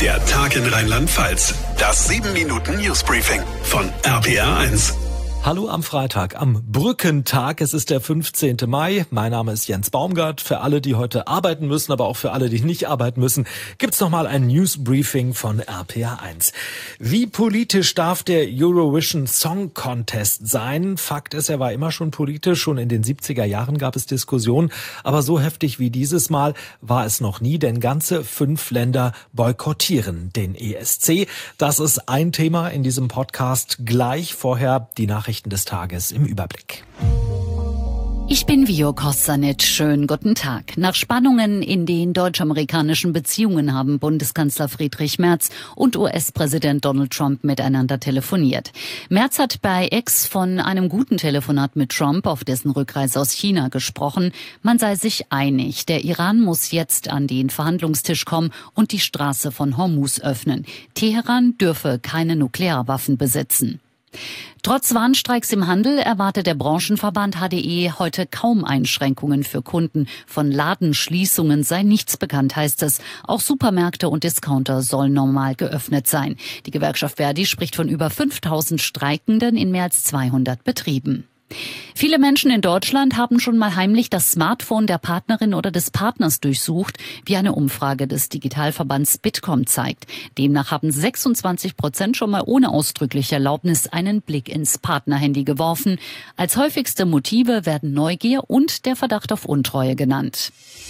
Der Tag in Rheinland-Pfalz. Das 7-Minuten-Newsbriefing von RPR1. Hallo am Freitag, am Brückentag. Es ist der 15. Mai. Mein Name ist Jens Baumgart. Für alle, die heute arbeiten müssen, aber auch für alle, die nicht arbeiten müssen, gibt's nochmal ein Newsbriefing von RPR1. Wie politisch darf der Eurovision Song Contest sein? Fakt ist, er war immer schon politisch. Schon in den 70er Jahren gab es Diskussionen. Aber so heftig wie dieses Mal war es noch nie, denn ganze 5 Länder boykottieren den ESC. Das ist ein Thema in diesem Podcast. Gleich vorher die Nachrichten des Tages im Überblick. Ich bin Vio Kostanic. Schönen guten Tag. Nach Spannungen in den deutsch-amerikanischen Beziehungen haben Bundeskanzler Friedrich Merz und US-Präsident Donald Trump miteinander telefoniert. Merz hat bei X von einem guten Telefonat mit Trump auf dessen Rückreise aus China gesprochen. Man sei sich einig. Der Iran muss jetzt an den Verhandlungstisch kommen und die Straße von Hormuz öffnen. Teheran dürfe keine Nuklearwaffen besitzen. Trotz Warnstreiks im Handel erwartet der Branchenverband HDE heute kaum Einschränkungen für Kunden. Von Ladenschließungen sei nichts bekannt, heißt es. Auch Supermärkte und Discounter sollen normal geöffnet sein. Die Gewerkschaft Verdi spricht von über 5000 Streikenden in mehr als 200 Betrieben. Viele Menschen in Deutschland haben schon mal heimlich das Smartphone der Partnerin oder des Partners durchsucht, wie eine Umfrage des Digitalverbands Bitkom zeigt. Demnach haben 26% schon mal ohne ausdrückliche Erlaubnis einen Blick ins Partnerhandy geworfen. Als häufigste Motive werden Neugier und der Verdacht auf Untreue genannt.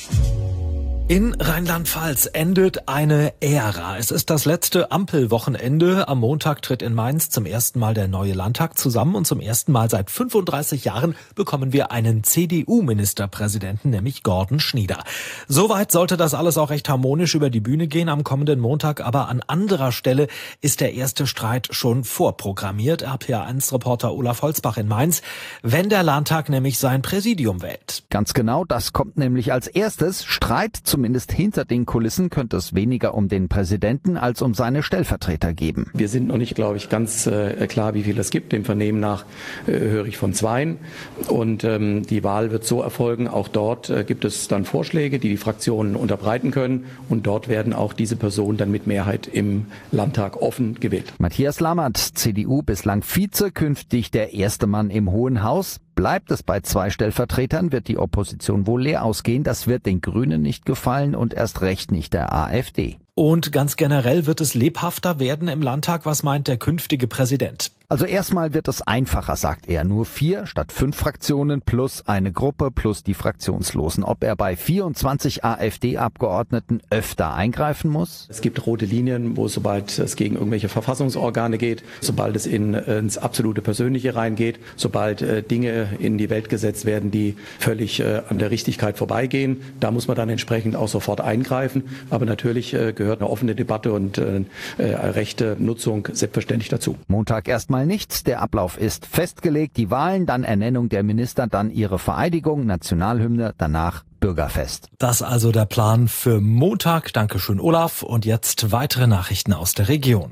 In Rheinland-Pfalz endet eine Ära. Es ist das letzte Ampelwochenende. Am Montag tritt in Mainz zum ersten Mal der neue Landtag zusammen und zum ersten Mal seit 35 Jahren bekommen wir einen CDU-Ministerpräsidenten, nämlich Gordon Schnieder. Soweit sollte das alles auch recht harmonisch über die Bühne gehen am kommenden Montag, aber an anderer Stelle ist der erste Streit schon vorprogrammiert. RPR1-Reporter Olaf Holzbach in Mainz, wenn der Landtag nämlich sein Präsidium wählt. Ganz genau, das kommt nämlich als erstes. Streit zumindest hinter den Kulissen könnte es weniger um den Präsidenten als um seine Stellvertreter geben. Wir sind noch nicht, glaube ich, ganz klar, wie viel es gibt. Dem Vernehmen nach höre ich von 2. Und die Wahl wird so erfolgen. Auch dort gibt es dann Vorschläge, die Fraktionen unterbreiten können. Und dort werden auch diese Personen dann mit Mehrheit im Landtag offen gewählt. Matthias Lammert, CDU, bislang Vize, künftig der erste Mann im Hohen Haus. Bleibt es bei 2 Stellvertretern, wird die Opposition wohl leer ausgehen. Das wird den Grünen nicht gefallen und erst recht nicht der AfD. Und ganz generell wird es lebhafter werden im Landtag. Was meint der künftige Präsident? Also erstmal wird es einfacher, sagt er. Nur 4 statt 5 Fraktionen plus eine Gruppe plus die Fraktionslosen. Ob er bei 24 AfD-Abgeordneten öfter eingreifen muss? Es gibt rote Linien, wo sobald es gegen irgendwelche Verfassungsorgane geht, sobald es ins absolute Persönliche reingeht, sobald Dinge in die Welt gesetzt werden, die völlig an der Richtigkeit vorbeigehen, da muss man dann entsprechend auch sofort eingreifen. Aber natürlich gehört eine offene Debatte und rechte Nutzung selbstverständlich dazu. Montag erstmal nichts. Der Ablauf ist festgelegt. Die Wahlen, dann Ernennung der Minister, dann ihre Vereidigung, Nationalhymne, danach Bürgerfest. Das also der Plan für Montag. Dankeschön, Olaf. Und jetzt weitere Nachrichten aus der Region.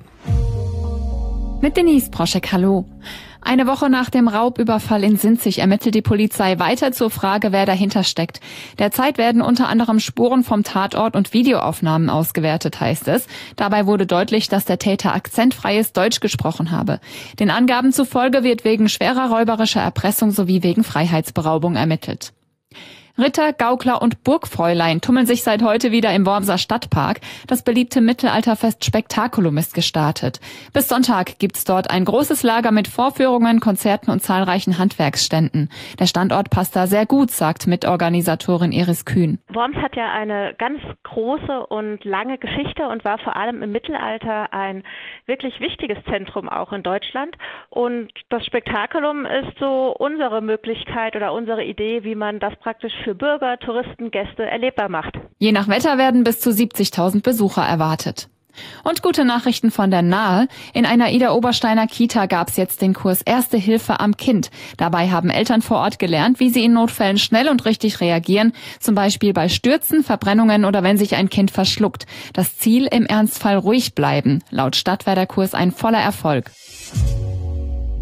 Mit Denise Proschek, hallo. Eine Woche nach dem Raubüberfall in Sinzig ermittelt die Polizei weiter zur Frage, wer dahinter steckt. Derzeit werden unter anderem Spuren vom Tatort und Videoaufnahmen ausgewertet, heißt es. Dabei wurde deutlich, dass der Täter akzentfreies Deutsch gesprochen habe. Den Angaben zufolge wird wegen schwerer räuberischer Erpressung sowie wegen Freiheitsberaubung ermittelt. Ritter, Gaukler und Burgfräulein tummeln sich seit heute wieder im Wormser Stadtpark. Das beliebte Mittelalterfest Spektakulum ist gestartet. Bis Sonntag gibt's dort ein großes Lager mit Vorführungen, Konzerten und zahlreichen Handwerksständen. Der Standort passt da sehr gut, sagt Mitorganisatorin Iris Kühn. Worms hat ja eine ganz große und lange Geschichte und war vor allem im Mittelalter ein wirklich wichtiges Zentrum auch in Deutschland. Und das Spektakulum ist so unsere Möglichkeit oder unsere Idee, wie man das praktisch für Bürger, Touristen, Gäste erlebbar macht. Je nach Wetter werden bis zu 70.000 Besucher erwartet. Und gute Nachrichten von der Nahe. In einer Idar-Obersteiner Kita gab es jetzt den Kurs Erste Hilfe am Kind. Dabei haben Eltern vor Ort gelernt, wie sie in Notfällen schnell und richtig reagieren, zum Beispiel bei Stürzen, Verbrennungen oder wenn sich ein Kind verschluckt. Das Ziel, im Ernstfall ruhig bleiben. Laut Stadt war der Kurs ein voller Erfolg.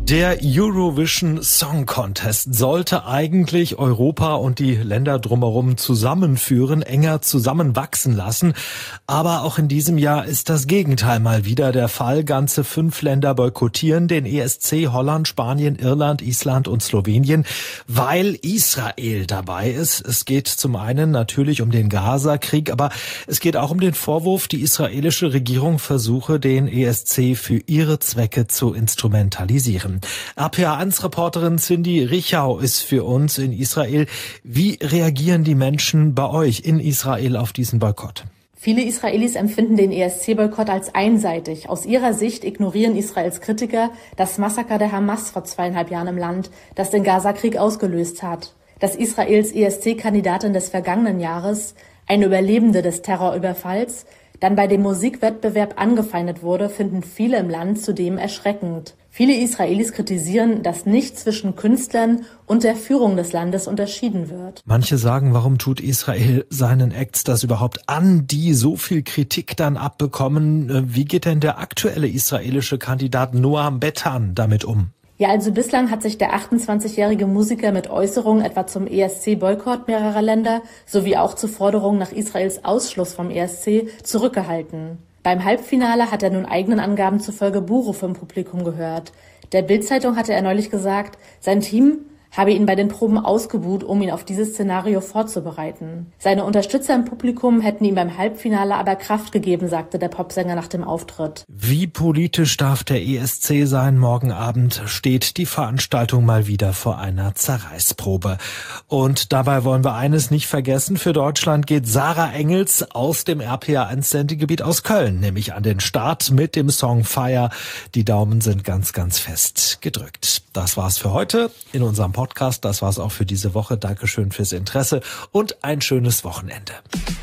Der Eurovision Song Contest sollte eigentlich Europa und die Länder drumherum zusammenführen, enger zusammenwachsen lassen. Aber auch in diesem Jahr ist das Gegenteil mal wieder der Fall. Ganze 5 Länder boykottieren den ESC, Holland, Spanien, Irland, Island und Slowenien, weil Israel dabei ist. Es geht zum einen natürlich um den Gaza-Krieg, aber es geht auch um den Vorwurf, die israelische Regierung versuche, den ESC für ihre Zwecke zu instrumentalisieren. RPA1-Reporterin Cindy Richau ist für uns in Israel. Wie reagieren die Menschen bei euch in Israel auf diesen Boykott? Viele Israelis empfinden den ESC-Boykott als einseitig. Aus ihrer Sicht ignorieren Israels Kritiker das Massaker der Hamas vor 2,5 Jahren im Land, das den Gaza-Krieg ausgelöst hat. Dass Israels ESC-Kandidatin des vergangenen Jahres, eine Überlebende des Terrorüberfalls, dann bei dem Musikwettbewerb angefeindet wurde, finden viele im Land zudem erschreckend. Viele Israelis kritisieren, dass nicht zwischen Künstlern und der Führung des Landes unterschieden wird. Manche sagen, warum tut Israel seinen Acts das überhaupt an, die so viel Kritik dann abbekommen? Wie geht denn der aktuelle israelische Kandidat Noam Betan damit um? Ja, also bislang hat sich der 28-jährige Musiker mit Äußerungen etwa zum ESC-Boykott mehrerer Länder sowie auch zu Forderungen nach Israels Ausschluss vom ESC zurückgehalten. Beim Halbfinale hat er nun eigenen Angaben zufolge Buhrufe vom Publikum gehört. Der Bild-Zeitung hatte er neulich gesagt, sein Team habe ihn bei den Proben ausgebuht, um ihn auf dieses Szenario vorzubereiten. Seine Unterstützer im Publikum hätten ihm beim Halbfinale aber Kraft gegeben, sagte der Popsänger nach dem Auftritt. Wie politisch darf der ESC sein? Morgen Abend steht die Veranstaltung mal wieder vor einer Zerreißprobe. Und dabei wollen wir eines nicht vergessen. Für Deutschland geht Sarah Engels aus dem RPA1-Sendegebiet aus Köln, nämlich an den Start mit dem Song Fire. Die Daumen sind ganz, ganz fest gedrückt. Das war's für heute in unserem Podcast. Das war's auch für diese Woche. Dankeschön fürs Interesse und ein schönes Wochenende.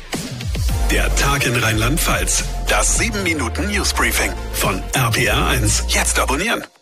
Der Tag in Rheinland-Pfalz. Das 7-Minuten-Newsbriefing von RPA1. Jetzt abonnieren.